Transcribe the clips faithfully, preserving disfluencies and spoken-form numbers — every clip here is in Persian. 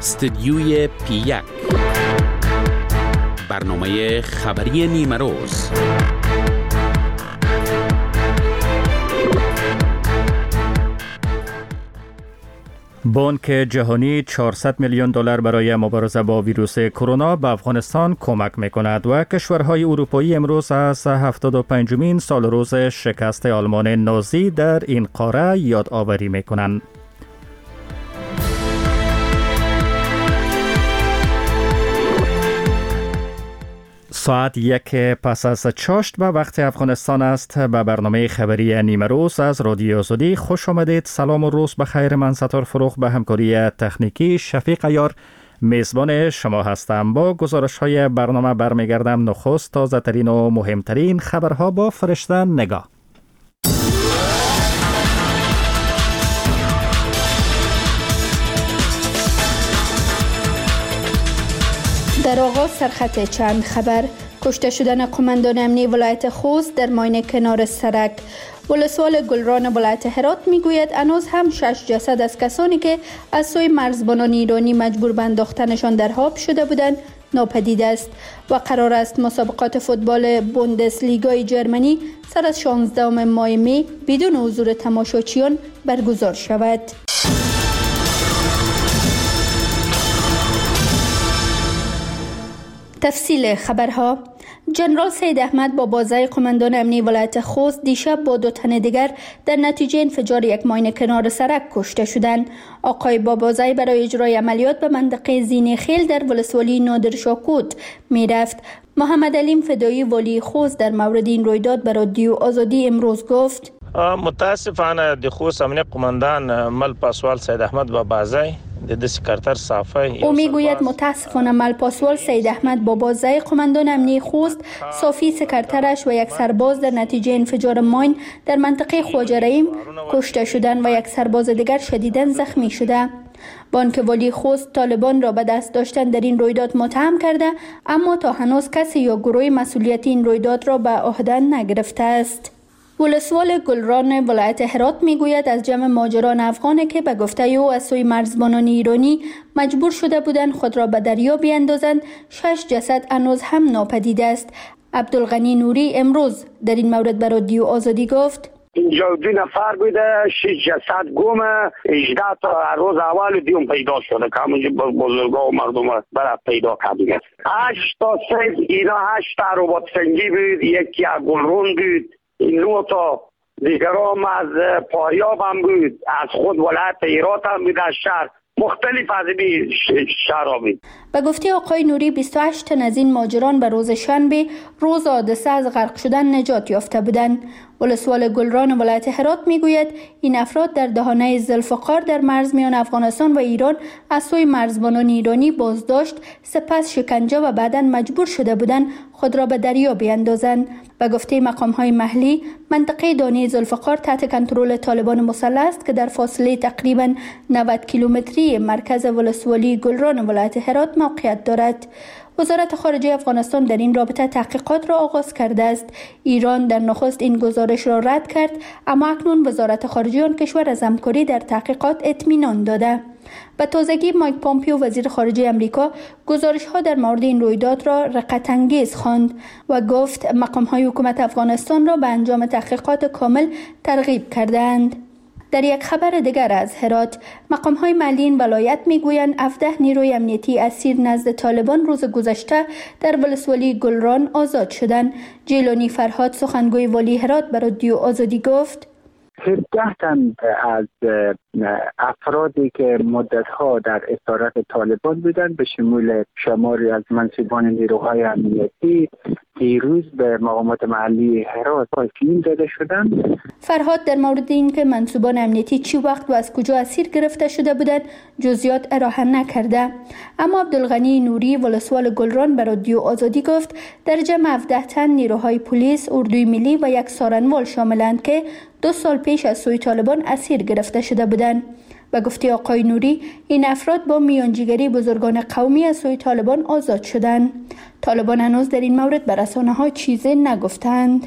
استدیوی پی یک، برنامه خبری نیمه روز. بانک جهانی چهارصد میلیون دلار برای مبارزه با ویروس کرونا به افغانستان کمک میکند و کشورهای اروپایی امروز از هفتاد و پنجمین سال روز شکست آلمان نازی در این قاره یادآوری میکنند. ساعت یک پس از چاشت به وقت افغانستان است. به برنامه خبری نیمه روز از رادیو آزادی خوش آمدید. سلام و روز بخیر. من ستار فروغ به همکاری تکنیکی شفیق عیار میزبان شما هستم. با گزارش های برنامه برمیگردم. نخست تازه ترین و مهمترین خبرها با فرشته نگاه. در آغاز سرخط چند خبر: کشته شدن قماندان امنی ولایت خوست در ماین کنار سرک. ولسوال گلران ولایت هرات میگوید هنوز هم شش جسد از کسانی که از سوی مرزبانان ایرانی مجبور به انداختنشان در آب شده بودند ناپدید است و قرار است مسابقات فوتبال بوندسلیگای جرمنی سر از شانزدهم ماه می بدون حضور تماشاچیان برگزار شود. تفصیل خبرها: جنرال سید احمد با بازای قماندان امنی ولایت خوست دیشب با دو تن دیگر در نتیجه انفجار یک ماین کنار سرک کشته شدند. آقای بابازای برای اجرای عملیات به منطقه زین خیل در ولسوالی نادر شاکوت می رفت. محمد علیم فدایی والی خوست در مورد این رویداد به رادیو آزادی امروز گفت: متاسفانه د خوست امنی قماندان مل پاسوال سید احمد با بازای او میگوید متاسفانه مل پاسوال سید احمد با بازای قماندان امنی خوست، صافی سکرترش و یک سرباز در نتیجه انفجار ماین در منطقه خواجه رحیم کشته شدند و یک سرباز دیگر شدیداً زخمی شده. بانک والی خوست طالبان را به دست داشتن در این رویداد متهم کرده، اما تا هنوز کسی یا گروه مسئولیت این رویداد را به عهده نگرفته است. ولسوال گلران ولایت هرات میگوید از جمع مهاجران افغانی که به گفته او از سوی مرزبانان ایرانی مجبور شده بودند خود را به دریا بیندازند، شش جسد هنوز هم ناپدید است. عبدالغنی نوری امروز در این مورد به رادیو آزادی گفت: اینجا دو نفر بوده، شش جسد گم، هجده تا روز اول دیوم پیدا شده که همونجا بزرگا و مردم برای پیدا کردیم. هشت تا سه اینا هشت تا رباط سنگی بود، یکی از گلرون بود، نو تا دیگرام از پاریاب هم بود، از خود ولایت هرات هم بود، از شهر مختلف از این شهر بود. به گفته آقای نوری بیست و هشت تن از این مهاجران به روز شنبه روز حادثه از غرق شدن نجات یافته بودند. ولسوال گلران ولایت هرات میگوید این افراد در دهانه ذوالفقار در مرز میان افغانستان و ایران از سوی مرزبانان ایرانی بازداشت، سپس شکنجه و بعداً مجبور شده بودند خود را به دریا بیندازند. به گفته مقام‌های محلی، منطقه دانه ذوالفقار تحت کنترل طالبان مسلح است که در فاصله تقریباً نود کیلومتری مرکز ولسوالی گلران ولایت هرات موقعیت دارد. وزارت خارجه افغانستان در این رابطه تحقیقات را آغاز کرده است. ایران در نخست این گزارش را رد کرد، اما اکنون وزارت خارجه آن کشور از همکاری در تحقیقات اطمینان داده. به تازگی مایک پامپیو وزیر خارجه امریکا گزارش‌ها در مورد این رویداد را رقت‌انگیز خواند و گفت مقام‌های حکومت افغانستان را به انجام تحقیقات کامل ترغیب کردند. در یک خبر دیگر از هرات، مقام‌های محلی این ولایت میگویند هفده نیروی امنیتی اسیر نزد طالبان روز گذشته در ولسوالی گلران آزاد شدند. جیلانی فرهاد سخنگوی والی هرات به رادیو آزادی گفت: هفده تن از افرادی که مدتها در اسارت طالبان بودند به شمول شماری از منصبان نیروهای امنیتی دیروز به مقامات محلی هرات تسلیم داده شدند. فرهاد در مورد اینکه منصبان امنیتی چی وقت و از کجا اسیر گرفته شده بودند جزئیات ارائه نکرده، اما عبدالغنی نوری ولسوال گلران به رادیو آزادی گفت در جمع هفده تن نیروهای پلیس، اردوی ملی و یک سارنوال شاملند که دو سال پیش از سوی طالبان اسیر گرفته شده بودند. به گفته آقای نوری این افراد با میانجیگری بزرگان قومی از سوی طالبان آزاد شدند. طالبان هنوز در این مورد به رسانه‌ها چیزی نگفتند.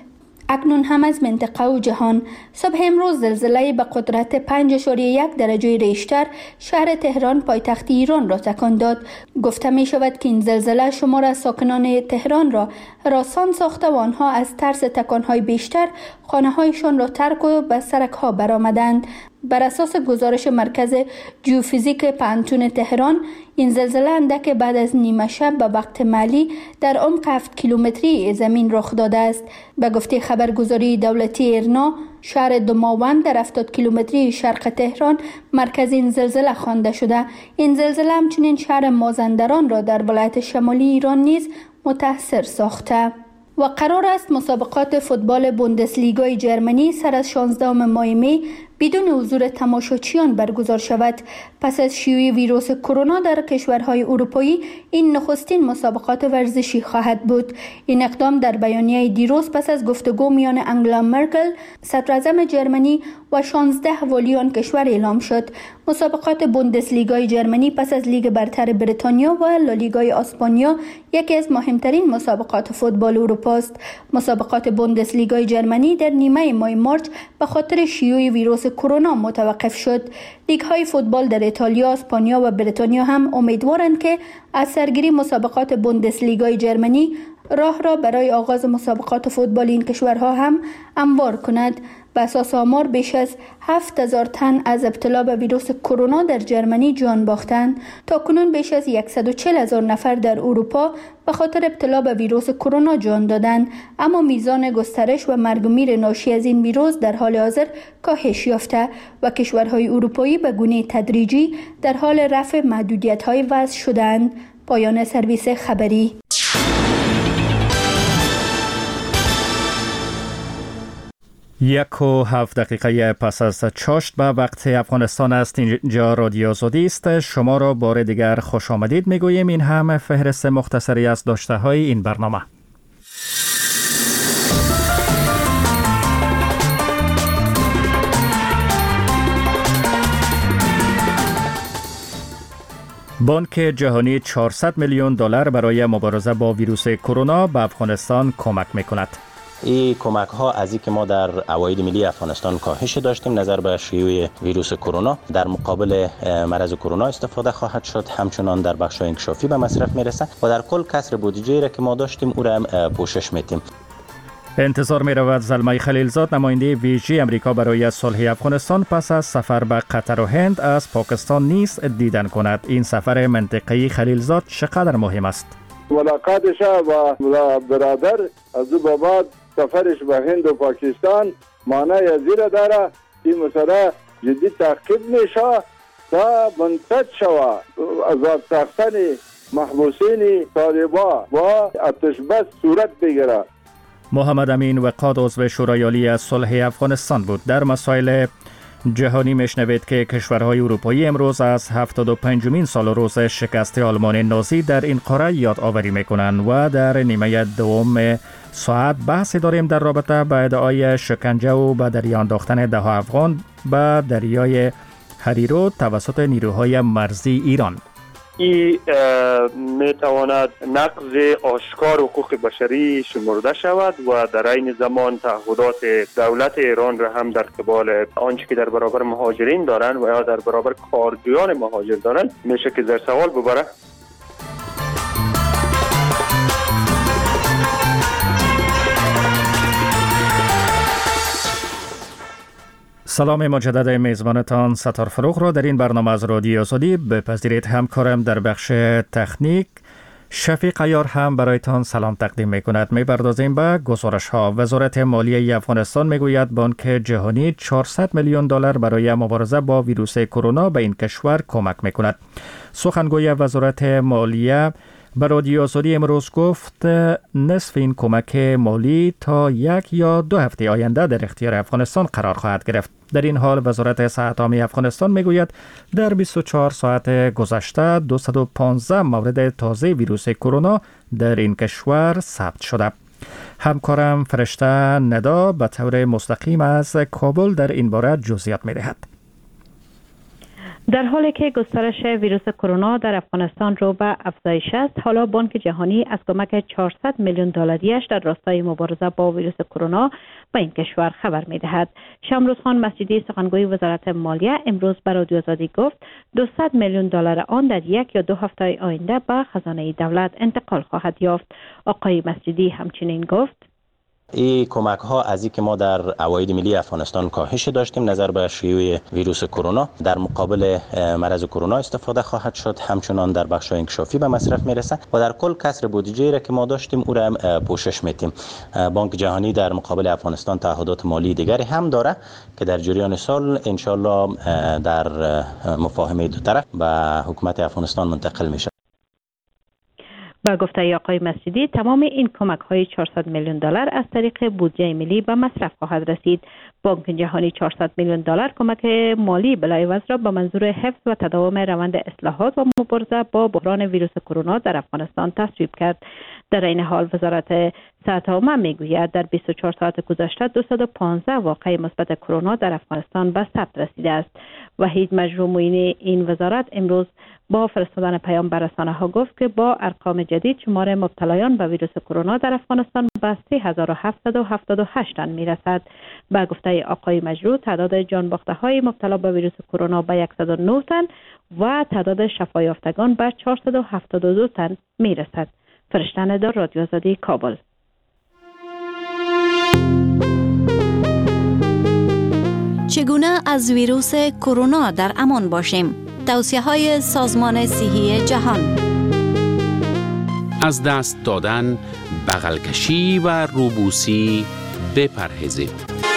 اکنون هم از منطقه و جهان. صبح امروز زلزله به قدرت پنج اشاریه یک درجه ریشتر شهر تهران پایتخت ایران را تکان داد. گفته می شود که این زلزله شمار از ساکنان تهران را هراسان ساخته و آنها از ترس تکانهای بیشتر خانه هایشان را ترک و به سرک ها برآمدند. بر اساس گزارش مرکز جیوفیزیک پانتون تهران، این زلزله اندک بعد از نیمه شب به وقت محلی در عمق هفت کیلومتری زمین رخ داده است. به گفته خبرگزاری دولتی ایرنا، شهر دماوند در هفتاد کیلومتری شرق تهران مرکز این زلزله خوانده شده. این زلزله همچنین شهر مازندران را در ولایت شمالی ایران نیز متاثر ساخته. و قرار است مسابقات فوتبال بوندسلیگای جرمنی سر از شانزدهم ماه می بدون حضور تماشاچیان برگزار شود. پس از شیوع ویروس کرونا در کشورهای اروپایی، این نخستین مسابقات ورزشی خواهد بود. این اقدام در بیانیه دیروز پس از گفتگو میان انگلا مرکل، صدراعظم جرمنی و شانزده والی آن کشور اعلام شد. مسابقات بوندسلیگای جرمنی پس از لیگ برتر بریتانیا و لالیگای اسپانیا یکی از مهمترین مسابقات فوتبال اروپا است. مسابقات بوندسلیگای جرمنی در نیمه ماه مارچ به خاطر شیوع ویروس کرونا متوقف شد. لیگ های فوتبال در ایتالیا، اسپانیا و بریتانیا هم امیدوارند که از سرگیری مسابقات بوندسلیگای جرمنی راه را برای آغاز مسابقات فوتبال این کشورها هم هموار کند. به اساس آمار بیش از هفت هزار تن از ابتلا به ویروس کرونا در جرمنی جان باختند. تا کنون بیش از صد و چهل هزار نفر در اروپا به خاطر ابتلا به ویروس کرونا جان دادند، اما میزان گسترش و مرگ و میر ناشی از این ویروس در حال حاضر کاهش یافته و کشورهای اروپایی به گونه تدریجی در حال رفع محدودیت‌های وضع شدند. پایان سرویس خبری. یک و هفت دقیقه پس از چاشت به وقت افغانستان است. اینجا رادیو آزادی است. شما را بار دیگر خوش آمدید میگوییم. این هم فهرست مختصری از داشته های این برنامه. بانک جهانی چهارصد میلیون دلار برای مبارزه با ویروس کرونا به افغانستان کمک میکند. این کمک ها از این که ما در عواید ملی افغانستان کاهش داشتیم نظر به شیوع ویروس کرونا، در مقابل مرض کرونا استفاده خواهد شد. همچنان در بخش انکشافی به مصرف میرسه و در کل کسر بودجه را که ما داشتیم او را پوشش میدیم. انتظار می رود زلمه خلیلزاد، نماینده ویژه امریکا برای صلح افغانستان، پس از سفر به قطر و هند از پاکستان نیز دیدن کند. این سفر منطقه‌ای خلیلزاد چقدر مهم است؟ ملاقاتش با برادر از او بعد سفرش به هند و پاکستان معنی زیره داره. این مسئله جدی تعقیب میشه تا منتج شود عذاب ساختن محبوسین طالبان و آتش بس صورت بگیره. محمد امین وقاد عضو شورای عالی از صلح افغانستان بود. در مسائل جهانی میشنوید که کشورهای اروپایی امروز از هفتاد و پنجمین سال روز شکست آلمان نازی در این قاره یادآوری میکنند و در نیمه دوم ساعت بحثی داریم در رابطه با ادعای شکنجه و به دریا انداختن ده ها افغان به دریای هریرو توسط نیروهای مرزی ایران. این میتواند نقض آشکار حقوق بشری شمرده شود و در این زمان تعهدات دولت ایران را هم در قبال آنچه که در برابر مهاجرین دارند و یا در برابر کارجویان مهاجر دارند میشه که زیر سوال ببره. سلام مجدد میزبانتان ستار فروغ را در این برنامه از رادیو آزادی بپذیرید. همکارم در بخش تکنیک شفیق عیار هم برایتان سلام تقدیم می کند. می پردازیم به گزارش ها. وزارت مالیه افغانستان می گوید بانک جهانی چهارصد میلیون دلار برای مبارزه با ویروس کرونا به این کشور کمک می کند. سخنگوی وزارت مالیه به رادیو آزادی امروز گفت نصف این کمک مالی تا یک یا دو هفته آینده در اختیار افغانستان قرار خواهد گرفت. در این حال وزارت صحت عامه افغانستان میگوید در بیست و چهار ساعت گذشته دویست و پانزده مورد تازه ویروس کرونا در این کشور ثبت شده. همکارم فرشته ندا به طور مستقیم از کابل در این باره جزئیات می‌دهد. در حالی که گسترش ویروس کرونا در افغانستان رو به افزایش است، حالا بانک جهانی از کمک چهارصد میلیون دلاریش در راستای مبارزه با ویروس کرونا به این کشور خبر می‌دهد. شمروز خان مسجدی سخنگوی وزارت مالیه امروز به رادیو آزادی گفت دویست میلیون دلار آن در یک یا دو هفته آینده به خزانه دولت انتقال خواهد یافت. آقای مسجدی همچنین گفت این کمک ها از این که ما در عواید ملی افغانستان کاهش داشتیم نظر به شیوع ویروس کرونا، در مقابل مرض کرونا استفاده خواهد شد، همچنان در بخش انکشافی به مصرف میرسه و در کل کسر بودجه را که ما داشتیم او را پوشش میدیم. بانک جهانی در مقابل افغانستان تعهدات مالی دیگری هم داره که در جریان سال ان شاء الله در مفاهمه دو طرف به حکومت افغانستان منتقل میشه. با گفته آقای مسجدی تمام این کمک های چهارصد میلیون دلار از طریق بودجه ملی به مصرف خواهد رسید. بانک جهانی چهارصد میلیون دلار کمک مالی بلایوز را به منظور حفظ و تداوم روند اصلاحات و مبارزه با بحران ویروس کرونا در افغانستان تصویب کرد. در این حال وزارت صحت عامه میگوید در بیست و چهار ساعت گذشته دویست و پانزده واقعه مثبت کرونا در افغانستان به ثبت رسیده است. وحید مجروح این وزارت امروز با فرستادن پیام به رسانه‌ها گفت که با ارقام جدید شمار مبتلایان به ویروس کرونا در افغانستان به سه هزار و هفتصد و هفتاد و هشت تن میرسد. با گفته آقای مجروح تعداد جانباخته‌های مبتلا به ویروس کرونا به صد و نه تن و تعداد شفا یافتگان به چهارصد و هفتاد و دو تن میرسد. فرشته ندار، رادیو آزادی، کابل. چگونه از ویروس کرونا در امان باشیم؟ توصیه‌های سازمان صحی جهان. از دست دادن، بغل کشی و روبوسی بپرهیزید.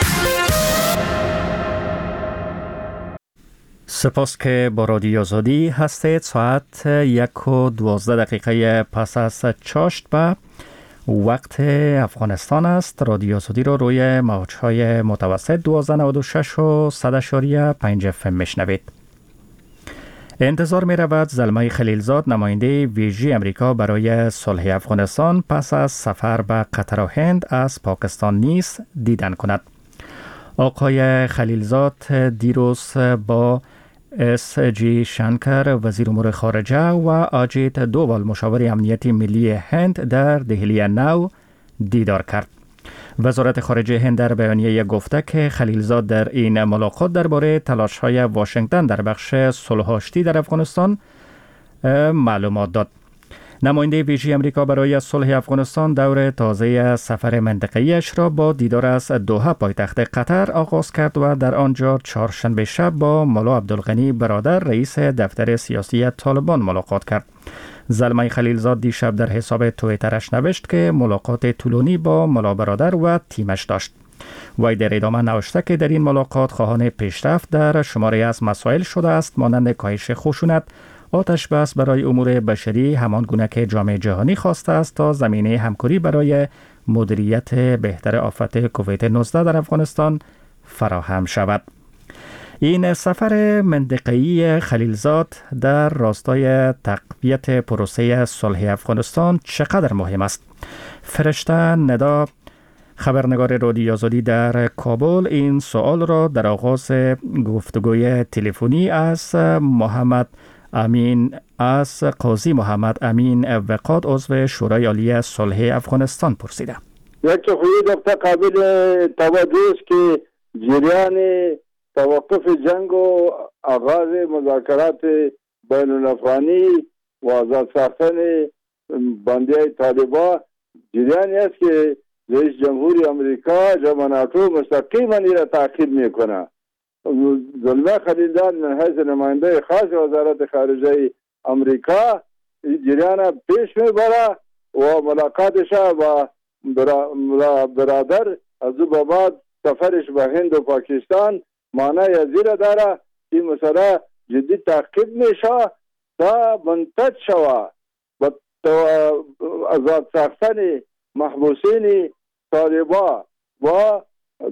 سپاس که با رادیو آزادی هستید. ساعت یک و دوازده دقیقه پس از چاشت به وقت افغانستان است. رادیو آزادی رو روی موج‌های متوسط دوازده نود و شش و صد اشاریه پنج اف ام میشنوید. انتظار می رود زلمه خلیلزاد نماینده ویژه امریکا برای صلح افغانستان پس از سفر به قطر و هند از پاکستان نیز دیدن کند. آقای خلیلزاد دیروز با اس جی شنکر وزیر امور خارجه و آجیت دووال مشاور امنیتی ملی هند در دهلی نو دیدار کرد. وزارت خارجه هند در بیانیه گفته که خلیلزاد در این ملاقات درباره تلاش‌های واشنگتن در بخش صلح آشتی در افغانستان معلومات داد. نماینده ویژه امریکا برای صلح افغانستان دور تازه سفر منطقه‌ایش را با دیدار از دوحه پایتخت قطر آغاز کرد و در آنجا چهارشنبه شب با ملا عبدالغنی برادر رئیس دفتر سیاسی طالبان ملاقات کرد. زلمه خلیلزاد دیشب در حساب توییترش نوشت که ملاقات طولانی با ملا برادر و تیمش داشت. وی در ادامه نوشته که در این ملاقات خواهان پیشرفت در شماری از مسائل شده است، مانند کاهش خشونت، آتش بس برای امور بشری، همان گونه که جامعه جهانی خواسته است تا زمینه همکاری برای مدیریت بهتر آفت کووید نوزده در افغانستان فراهم شود. این سفر منطقه‌ای خلیلزاد در راستای تقویت پروسه صلح افغانستان چقدر مهم است؟ فرشته ندا، خبرنگار رادیو آزادی در کابل، این سوال را در آغاز گفتگوی تلفنی از محمد امین از قاضی محمد امین وقاد عضو شورای عالی صلح افغانستان پرسیده. یک خویی نقطه قابل توجه است که جریان توقف جنگ و آغاز مذاکرات بین الافغانی و آزاد ساختن بندیای طالبان جریانی است که رئیس جمهوری امریکا جامعه ناتو مستقیما این را تعقیب میکنه. زلمه خلیلزاد من حیث نماینده خاص وزارت خارجه امریکا جریان پیش میبره و ملاقاتش با برادر از او بعد سفرش به هند و پاکستان معنای ازیره داره. این مسئله جدی تعقیب میشه تا منتج شوه و آزاد ساختن محبوسین طالبان و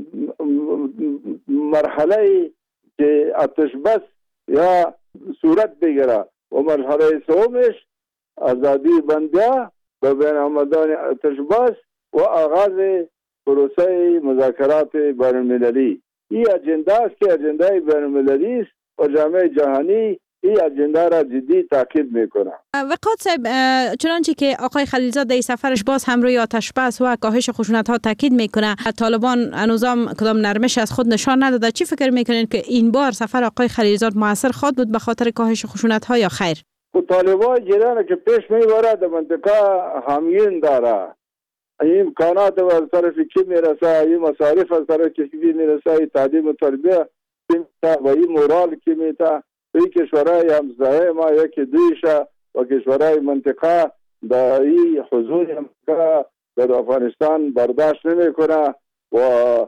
مرحله که آتش بس یا صورت بگیره و مرحله سومش آزادی بندیا به بین آمدن آتش بس و آغاز پروسه مذاکرات بین المللی. این اجنده است که اجنده بین المللی است و جامعه جهانی این اجنده را جدی تعقیب میکنه. وقاد صاحب، چنانچه که آقای خلیلزاد در سفرش باز هم روی آتش بس و کاهش خشونت ها تاکید میکنه، طالبان هنوزم کدام نرمش از خود نشان نداده. چی فکر میکنین که این بار سفر آقای خلیلزاد موثر خواهد بود به خاطر کاهش خشونت ها یا خیر؟ طالبان جیران که پیش میبره در منطقه حامیین داره، این امکانات از طرف کی میرسه، این مصارف از طرف کی میرسه، این تعلیم و تربیه و این مورال کی میته، این کشورهای همسایه ما یکی دویشه و کشورهای منطقه در این حضور منطقه در افغانستان برداشت نمیکنه و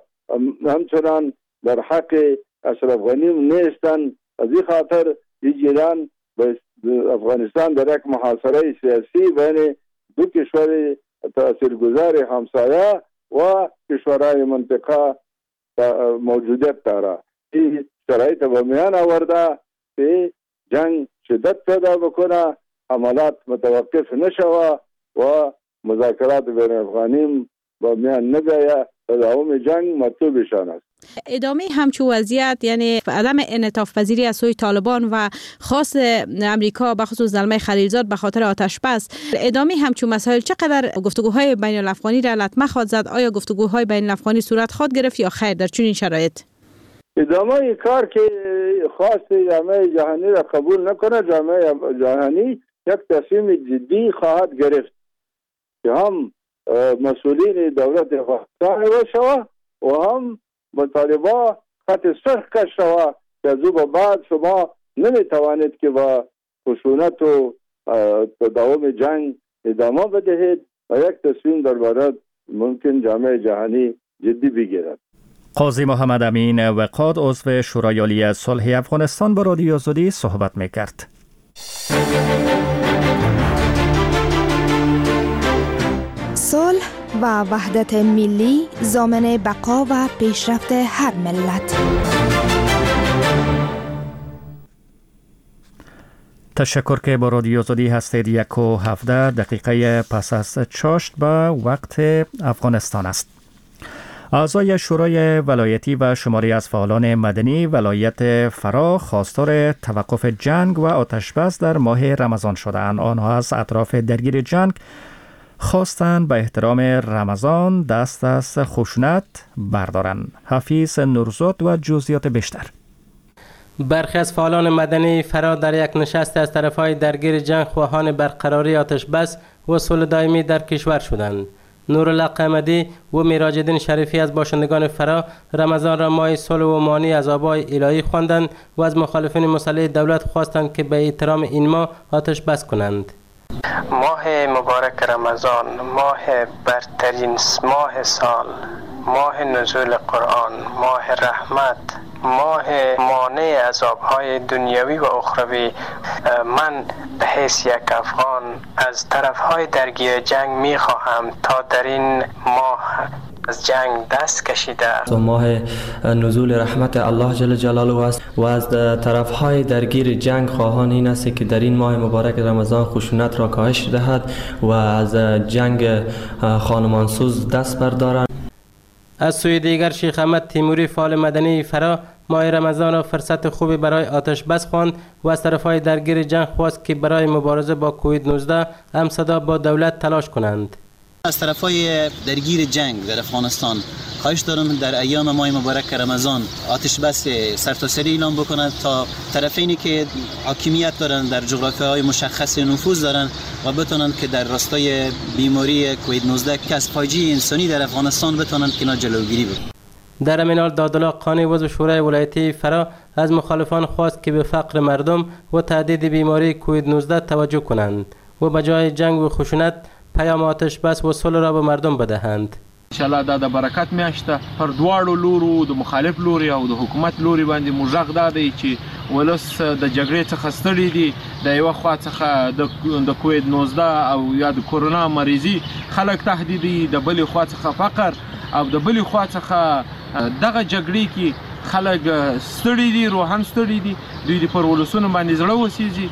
همچنان در حق اشرف غنی نیستن. از این خاطر این جیران به افغانستان در یک محاصره سیاسی بین دو کشور تاثیرگذار همسایه و کشورهای منطقه موجودیت داره. این شرایط به میان آورده که جنگ شدت پیدا بکنه، حملات متوقف نشوه و مذاکرات بین افغانیم به میان نبیه. تداوم جنگ مطلوبشان است. ادامه همچون وضعیت، یعنی عدم انعطاف پذیری از سوی طالبان و خاص امریکا به خصوص زلمه خلیلزاد به خاطر آتش بس، ادامه همچون مسائل چقدر گفتگوهای بین الافغانی را لطمه خواهد زد؟ آیا گفتگوهای بین الافغانی صورت خواهد گرفت یا خیر در چنین شرایط؟ ادامه کار که خواست جامعه جهانی را قبول نکنه، جامعه جهانی یک تصمیم جدی خواهد گرفت که هم مسئولین دولت افغانستان باشوا و هم با طالبان خط سرخ کشوا که از او بعد شما نمیتوانید که با خشونت و تداوم جنگ ادامه بدهید و یک تصمیم درباره ممکن جامعه جهانی جدی بگیرد. قاضی محمد امین وقاد عضو شورای عالی صلح افغانستان با رادیو آزادی صحبت میکرد. صلح و وحدت ملی ضامن بقا و پیشرفت هر ملت. تشکر که با رادیو آزادی هستید. یک و هفده دقیقه پس از چاشت به وقت افغانستان است. اعضای شورای ولایتی و شماری از فعالان مدنی ولایت فرا خواستار توقف جنگ و آتش‌بس در ماه رمضان شدند. آنها از اطراف درگیر جنگ خواستند به احترام رمضان دست از خشونت بردارند. حفیظ نورزاد و جزئیات بیشتر. برخی از فعالان مدنی فرا در یک نشست از طرفهای درگیر جنگ خواهان برقراری آتش‌بس و صلح دائمی در کشور شدند. نورالله قمدی و میراج الدین شریفی از باشندگان فرا رمضان را ماه صلح و مانی از آبای الهی خواندند و از مخالفین مسلح دولت خواستند که به احترام این ماه آتش بس کنند. ماه مبارک رمضان، ماه برترین ماه سال، ماه نزول قرآن، ماه رحمت، ماه مانع عذاب‌های دنیوی و اخروی. من به حیث یک افغان از طرف‌های درگیر جنگ می‌خواهم تا در این ماه از جنگ دست کشیده است. ماه نزول رحمت الله جل جلاله است و از طرف‌های درگیر جنگ خواهان این است که در این ماه مبارک رمضان خشونت را کاهش دهد و از جنگ خانمانسوز دست بردارند. از سوی دیگر شیخ احمد تیموری فعال مدنی فرا ماه رمضان را فرصت خوبی برای آتش بس خواند و از طرفهای درگیر جنگ خواست که برای مبارزه با کووید نوزده همصدا با دولت تلاش کنند. از طرفهای درگیر جنگ در افغانستان خواهش دارم در ایام ماه مبارک رمضان آتش بس سرتاسری اعلام بکنند تا طرفینی که حاکمیت دارند در جغرافیاهای مشخص نفوذ دارند و بتونند که در راستای بیماری کووید نوزده که از فاجعه انسانی در افغانستان بتونند که جلوگیری بکنند. در همین حال دادالله قانی عضو شورای ولایتی فرا از مخالفان خواست که به فقر مردم و تهدید بیماری کووید نوزده توجه کنند و به جای جنگ و خشونت پیام آتش بس و صلح را به مردم بدهند. انشاءالله دا د برکت میاشته پر دواړو لورو د مخالف لوري او د حکومت لوري باندې موږ دا دی چې ولس د جګړې څخه ستړي دي، د یو خوا څخه د کووید نوزده او یا د کورونا مریضي خلک تهدیدي، د بلې خوا څخه فقر او د بلې خوا څخه دغه جګړې کې خلک ستړي دي، روحاً ستړي دي، دوی د پر ولسونو باندې زړه وسیږي.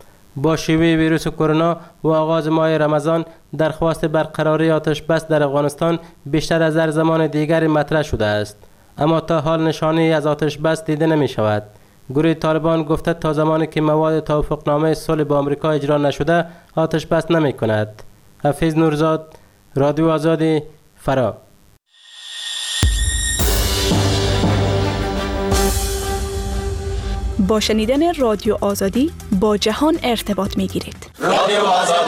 با شیوع ویروس کرونا و آغاز ماه رمضان درخواست برقراری آتش بس در افغانستان بیشتر از در زمان دیگر مطرح شده است، اما تا حال نشانی از آتش بس دیده نمی شود. گروه طالبان گفته تا زمانی که مواد توافقنامه صلح با آمریکا اجرا نشده آتش بس نمی کند. حفیظ نورزاد، رادیو آزادی، فرا. با شنیدن رادیو آزادی با جهان ارتباط می گیرید. رادیو آزادی.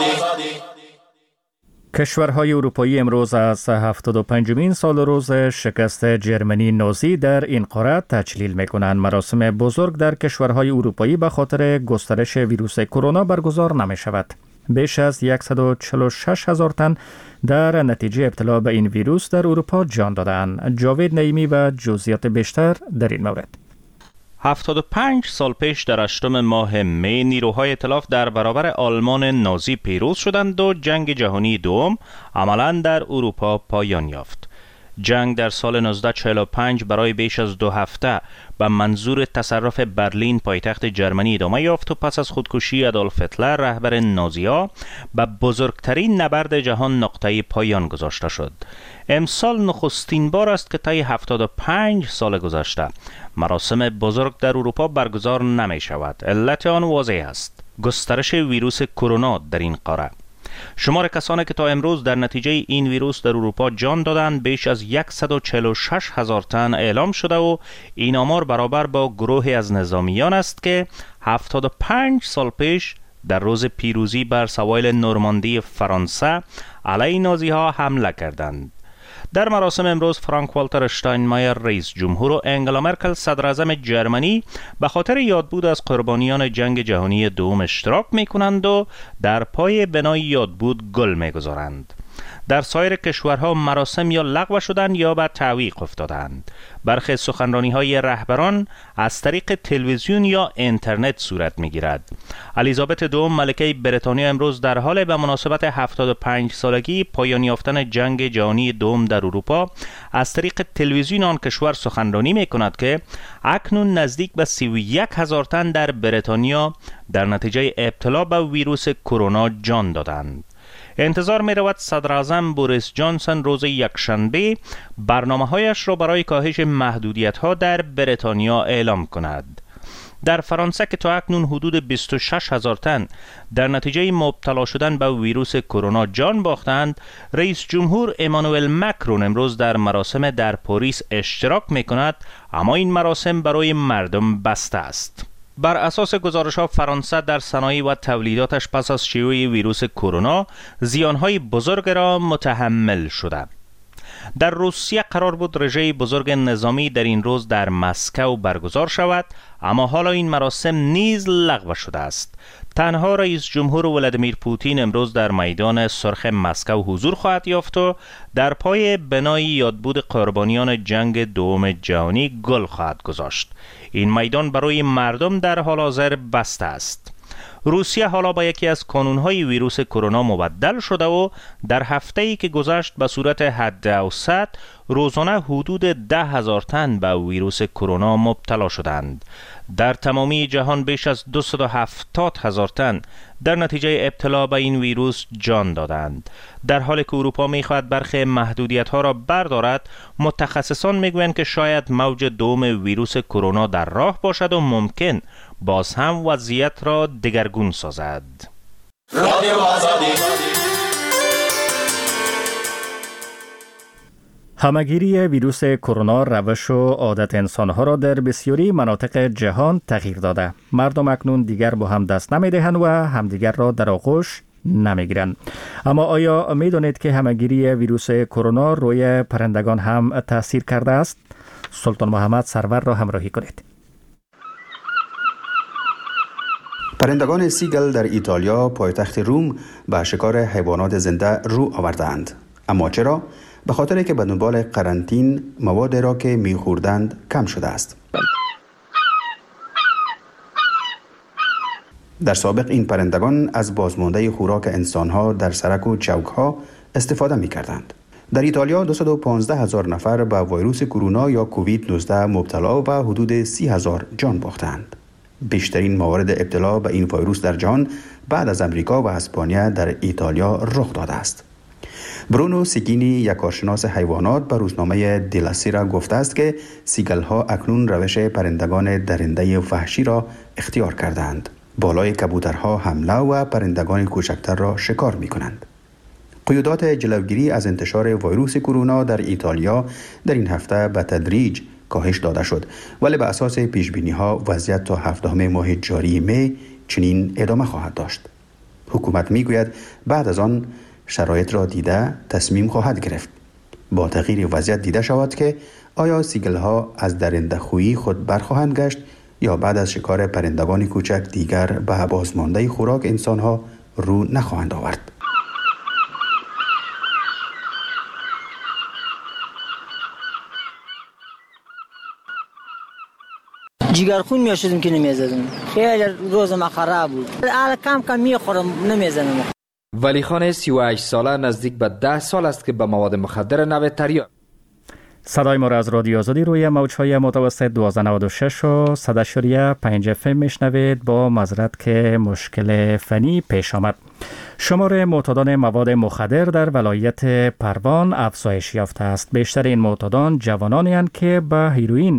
کشورهای اروپایی امروز از هفتاد و پنجمین سال روز شکست جرمنی نازی در این قاره تجلیل می‌کنند. مراسم بزرگ در کشورهای اروپایی به خاطر گسترش ویروس کرونا برگزار نمی‌شود. بیش از صد و چهل و شش هزار تن در نتیجه ابتلا به این ویروس در اروپا جان دادند. جاوید نعیمی و جزئیات بیشتر در این مورد. هفتاد و پنج سال پیش در هشتم ماه می نیروهای ائتلاف در برابر آلمان نازی پیروز شدند و جنگ جهانی دوم عملاً در اروپا پایان یافت. جنگ در سال نوزده چهل و پنج برای بیش از دو هفته به منظور تصرف برلین پایتخت جرمنی ادامه یافت و پس از خودکشی آدولف هیتلر رهبر نازی‌ها به بزرگترین نبرد جهان نقطه پایان گذاشته شد. امسال نخستین بار است که طی هفتاد و پنج سال گذشته مراسم بزرگ در اروپا برگزار نمی شود. علت آن واضح است: گسترش ویروس کرونا در این قاره. شمار کسانی که تا امروز در نتیجه این ویروس در اروپا جان دادند بیش از صد و چهل و شش هزار تن اعلام شده و این آمار برابر با گروهی از نظامیان است که هفتاد و پنج سال پیش در روز پیروزی بر سواحل نورماندی فرانسه علیه نازی ها حمله کردند. در مراسم امروز فرانک والتر اشتاینمایر رئیس جمهور و انگلا مرکل صدر اعظم جرمنی به خاطر یادبود از قربانیان جنگ جهانی دوم اشتراک می کنند و در پای بنای یادبود گل می گذارند. در سایر کشورها مراسم یا لغو شدند یا به تعویق افتادند. برخی سخنرانی‌های رهبران از طریق تلویزیون یا اینترنت صورت می‌گیرد. الیزابت دوم ملکه بریتانیا امروز در حال به مناسبت هفتاد و پنج سالگی پایان یافتن جنگ جهانی دوم در اروپا از طریق تلویزیون آن کشور سخنرانی می‌کند که اکنون نزدیک به سی و یک هزار تن در بریتانیا در نتیجه ابتلا به ویروس کرونا جان دادند. انتظار می رود صدر اعظم بوریس جانسون روز یکشنبه برنامه‌هایش را برای کاهش محدودیت‌ها در بریتانیا اعلام کند. در فرانسه که تا اکنون حدود بیست و شش هزار تن در نتیجه مبتلا شدن به ویروس کرونا جان باختند، رئیس جمهور امانوئل مکرون امروز در مراسم در پاریس اشتراک می کند، اما این مراسم برای مردم بسته است. بر اساس گزارش‌ها فرانسه در صنایع و تولیداتش پس از شیوع ویروس کرونا زیان‌های بزرگ را متحمل شده. در روسیه قرار بود رژه بزرگ نظامی در این روز در مسکو برگزار شود، اما حالا این مراسم نیز لغو شده است. تنها رئیس جمهور ولادیمیر پوتین امروز در میدان سرخ مسکو حضور خواهد یافت و در پای بنای یادبود قربانیان جنگ دوم جهانی گل خواهد گذاشت. این میدان برای مردم در حال حاضر بسته است. روسیه حالا با یکی از کانون‌های ویروس کرونا مبدل شده و در هفته‌ای که گذشت به صورت حد اوسط روزانه حدود ده هزار تن به ویروس کرونا مبتلا شدند. در تمامی جهان بیش از دویست و هفتاد هزار تن در نتیجه ابتلا به این ویروس جان دادند. در حالی که اروپا می‌خواهد برخی محدودیت‌ها را بردارد، متخصصان می‌گویند که شاید موج دوم ویروس کرونا در راه باشد و ممکن باز هم وضعیت را دگرگون سازد. رادیو آزادی. همه‌گیری ویروس کرونا روش و عادت انسانها را در بسیاری مناطق جهان تغییر داده. مردم اکنون دیگر با هم دست نمی‌دهند و همدیگر را در آغوش نمی‌گیرند. اما آیا می‌دانید که همه‌گیری ویروس کرونا روی پرندگان هم تأثیر کرده است؟ سلطان محمد سرور را همراهی کنید. پرندگان سیگل در ایتالیا پایتخت روم به شکار حیوانات زنده رو آوردند. اما چرا؟ به خاطر که به دنبال قرنطین مواد را که می‌خوردند کم شده است. در سابق این پرندگان از بازمانده خوراک انسان‌ها در سرک و چوک‌ها استفاده می‌کردند. در ایتالیا دویست و پانزده هزار نفر به ویروس کرونا یا کووید نوزده مبتلا و حدود سی هزار جان باختند. بیشترین موارد ابتلا به این ویروس در جهان بعد از امریکا و اسپانیا در ایتالیا رخ داده است. برونو سیگینی، یک کارشناس حیوانات، به روزنامه دیلاسیرا گفته است که سیگل‌ها اکنون روش پرندگان درنده وحشی را اختیار کردند. بالای کبوترها حمله و پرندگان کوچکتر را شکار می کنند. قیودات جلوگیری از انتشار ویروس کرونا در ایتالیا در این هفته به تدریج کاهش داده شد، ولی به اساس پیشبینی‌ها وضعیت تا هفدهم ماه جاری می چنین ادامه خواهد داشت. حکومت میگوید بعد از آن شرایط را دیده تصمیم خواهد گرفت. با تغییر وضعیت دیده شود که آیا سیگل‌ها از درنده خویی خود برخواهند گشت یا بعد از شکار پرندگان کوچک دیگر به بازمانده خوراک انسان‌ها رو نخواهند آورد. جگرخون میشدیم که نمیزدم. خیلی روز ما خراب بود. الان کم کم میخورم نمیزنم. ولی خان سی و هشت ساله نزدیک به ده سال است که به مواد مخدر نوع تریاک. صدای ما را از رادیو آزادی روی موج‌های متوسط دویست و نود و شش و صد و پنج اف ام میشنوید. با معذرت که مشکل فنی پیش آمد. شمار معتادان مواد مخدر در ولایت پروان افزایش یافته است. بیشتر این معتادان جوانانی اند که به هیروئین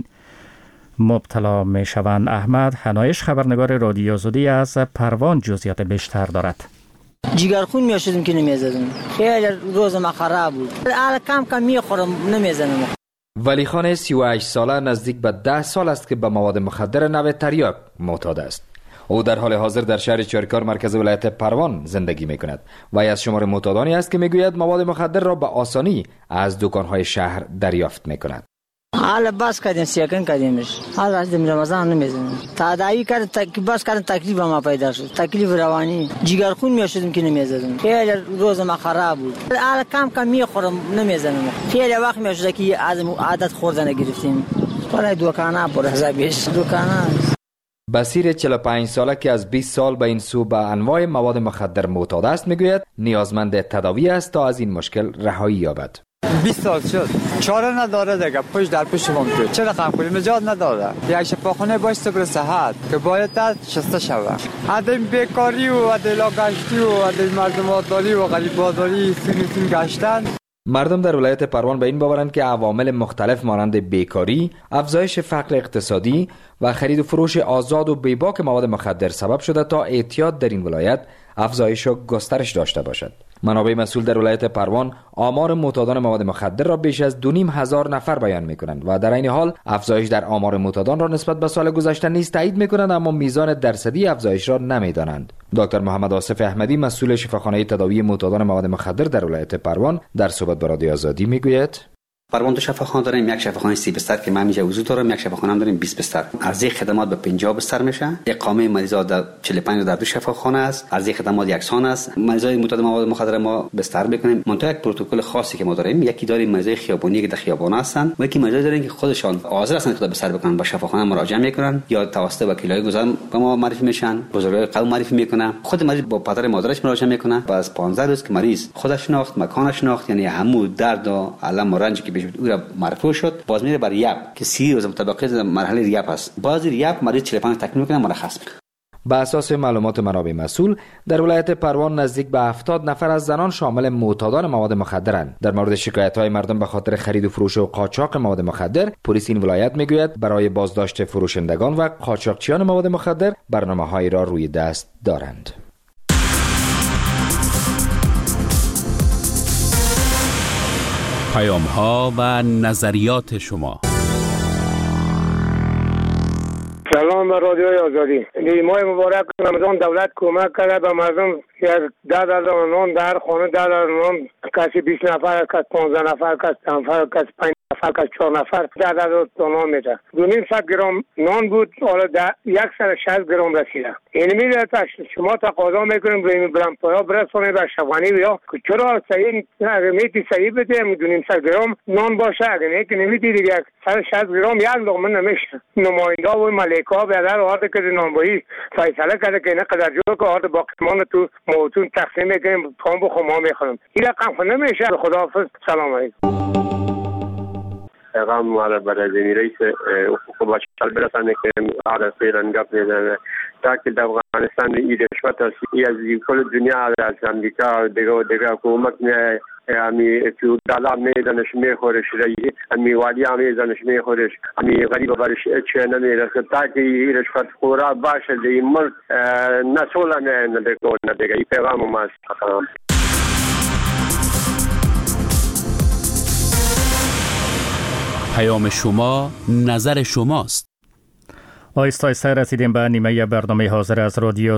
مبتلا می شوند. احمد حنایش، خبرنگار رادیو آزادی از پروان، جزئیات بیشتر دارد. جگرخون میشدیم که نمیزدم. خیلی روز ما خراب بود. الان کم کم میخورم نمیزنم. ولی خان سی و هشت ساله نزدیک به ده سال است که به مواد مخدر نوع تریاک معتاد است. او در حال حاضر در شهر چارکار مرکز ولایت پروان زندگی می کند و از شمار معتادانی است که میگوید مواد مخدر را به آسانی از دکانهای شهر دریافت می کند. حالا بس کردیم سیاکن کردیمش. حالا از رمضان نمیزنم. تداوی کرد تک بس کردن تکلیف ما پیدا شد. تکلیف روانی. جگرخون میشدیم که نمیزدم. خیلی روز ما خراب بود. حالا کم کم میخورم نمیزنم. خیلی وقت میشد که از عادت خوردن گرفتیم. برای دکانا پر حسابش دکانا. بصیر چهل و پنج ساله که از بیست سال به این سو به انواع مواد مخدر معتاد است میگوید نیازمند تداوی است تا از این مشکل رهایی یابد. بیست سال شد. چاره نداره دیگه. پشت در پشت مام تو. چرا رقم کنیم نجات نداره. یک شفاخانه باش صبر صحت که باید شسته شود. عدم بیکاری و عدلا گشتی و عدم مردم داری و غریب بازاری سینوسین گشتن. مردم در ولایت پروان به این باورند که عوامل مختلف مانند بیکاری، افزایش فقر اقتصادی و خرید و فروش آزاد و بیباک مواد مخدر سبب شده تا اعتیاد در این ولایت افزایش و گسترش داشته باشد. منابع مسئول در ولایت پروان آمار معتادان مواد مخدر را بیش از دو نیم هزار نفر بیان می‌کنند و در این حال افزایش در آمار معتادان را نسبت به سال گذشته نیز تایید می‌کنند، اما میزان درصدی افزایش را نمی‌دانند. دکتر محمد آصف احمدی، مسئول شفاخانه تداوی معتادان مواد مخدر در ولایت پروان، در صحبت با رادیو آزادی میگوید: پروان دو شفاخانه داریم، یک شفاخانه سی بستر که من اینجا وضو دارم، یک شفاخانه هم داریم بیست بستر. عرضه خدمات به پنجاه بستر میشه. اقامه مریضا در چهل و پنج در دو شفاخانه است. عرضه خدمات یکسان است. مریضای معتاد مواد مخدر ما بستر میکنیم. منتها یک پروتکل خاصی که ما داریم، یکی داریم مریضای خیابانی که در خیابان هستن و یکی مریضای داریم که خودشان حاضر هستن که بستر بکنن، با شفاخانه مراجعه میکنن یا توسط وکیلای گذار به ما معرفی میشن، بزرگای قوم معرفی میکنن. خود مریض با پدر مادرش مراجعه میکنه و از پانزده روز که مریض خودش شناخت، مکانش شناخت، یعنی همون درد و الم و رنجی که بهش او را معرفی شد، باز میره بر یاب که سی روز مطابق مرحله ریاب است. باز ریاب مریض چهل و پنج تکمیل میکنه، مرخص میکنه. به اساس معلومات منابع مسئول در ولایت پروان نزدیک به هفتاد نفر از زنان شامل معتادان مواد مخدرند. در مورد شکایت‌های مردم به خاطر خرید و فروش و قاچاق مواد مخدر، پلیس این ولایت میگوید برای بازداشت فروشندگان و قاچاقچیان مواد مخدر برنامه‌هایی را روی دست دارند. پیام‌ها و نظریات شما. سلام به رادیوی آزادی. ماه مبارک رمضان دولت کمک کرده به مردم، یک ده هزار نان در خانه، ده هزار نان، کسی بیست نفر، کسی پانزده نفر، کسی نفر، کسی پنج نفر، کسی چهار نفر، ده هزار تا نان میده. دو نیم صد گرم نان بود، حالا یک صد و شصت گرم رسیده. این میده شما تقاضا میکنیم بریم برمپایا برسونه به شفاخانه یا چرا صحیح میتی صحیح بده، دو نیم صد گرم نان باشه، اگه نه که نمیدی دیگه صد و شصت گرم یک لقمه نمیشه. نماینده و ملکا بیادر آرده که نانبایی فیصله کرده که اینه قدر جو که آرده باقیمان تو موتون تقسیم میکنیم پام بخو ما میخونم. این رقم خود نمیشه. خداحافظ. سلام علیکم. پیغام مال برای رئیس حقوق بشر برسانه که آره فعلا گپ میزنه تا که در افغانستان این رشوت است، از کل دنیا، از امریکا و دیگه دیگه حکومت امی تو دلا میزنش میخورش ری امی والی هم میزنش میخورش امی غریب برش چه نمیرسه تا که ایرش فرد خورا باشه دی مل نسولا نه ندگون ندگه ای پیغام ما است. پیام شما نظر شماست. آیسته آیسته رسیدیم به نیمه برنامه حاضر از رادیو